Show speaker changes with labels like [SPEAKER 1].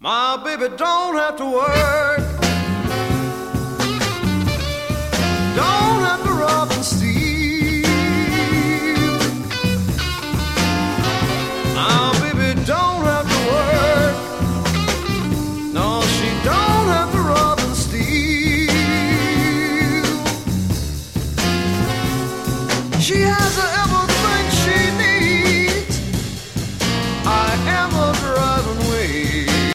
[SPEAKER 1] My baby don't have to work, don't have to rob and steal. My baby don't have to work, no, she don't have to rob and steal. She has a